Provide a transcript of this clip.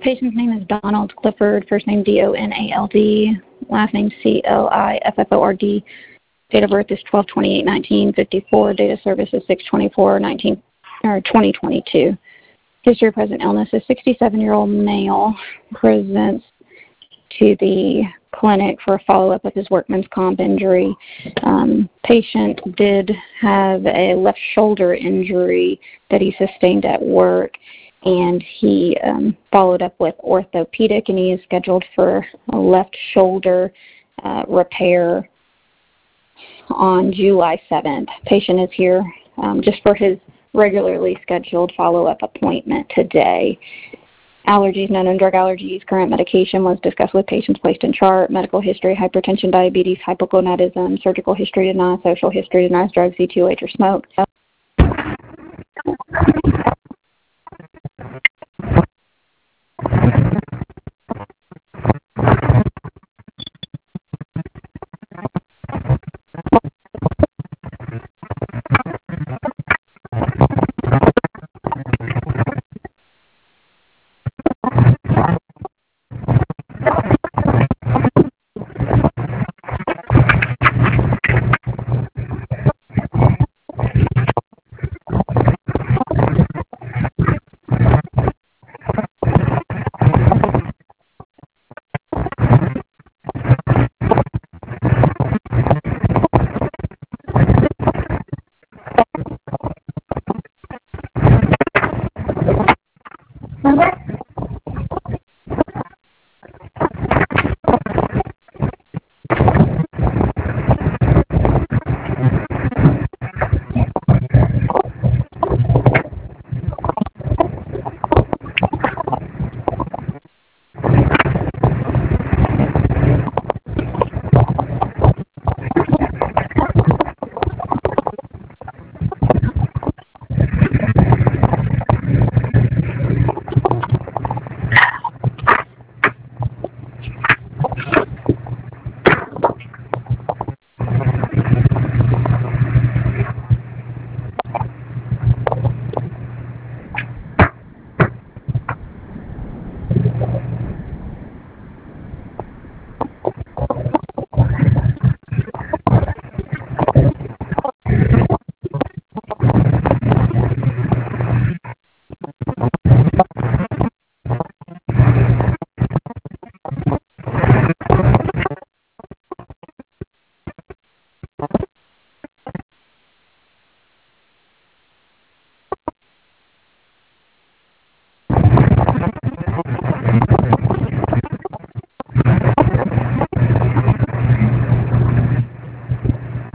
Patient's name is Donald Clifford, first name Donald, last name Clifford. Date of birth is 12/28/1954. Date of service is 6/24/2022. History of present illness is 67-year-old male, presents to the clinic for a follow-up with his workman's comp injury. Patient did have a left shoulder injury that he sustained at work, and he followed up with orthopedic, and he is scheduled for a left shoulder repair on July 7th. Patient is here just for his regularly scheduled follow-up appointment today. Allergies, known and drug allergies, current medication was discussed with patients placed in chart, medical history, hypertension, diabetes, hypogonadism, surgical history denied, social history denied, drugs, C2H, or smoke.